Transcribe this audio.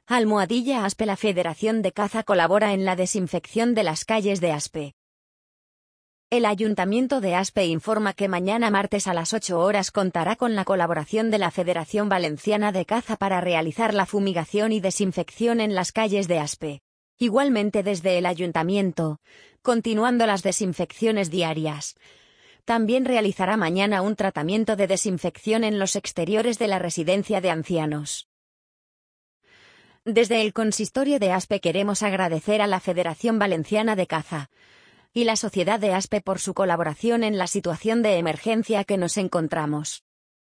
Almohadilla Aspe. La Federación de Caza colabora en la desinfección de las calles de Aspe. El Ayuntamiento de Aspe informa que mañana martes a las 8 horas contará con la colaboración de la Federación Valenciana de Caza para realizar la fumigación y desinfección en las calles de Aspe. Igualmente desde el Ayuntamiento, continuando las desinfecciones diarias, también realizará mañana un tratamiento de desinfección en los exteriores de la residencia de ancianos. Desde el Consistorio de Aspe queremos agradecer a la Federación Valenciana de Caza y la Sociedad de Aspe por su colaboración en la situación de emergencia que nos encontramos.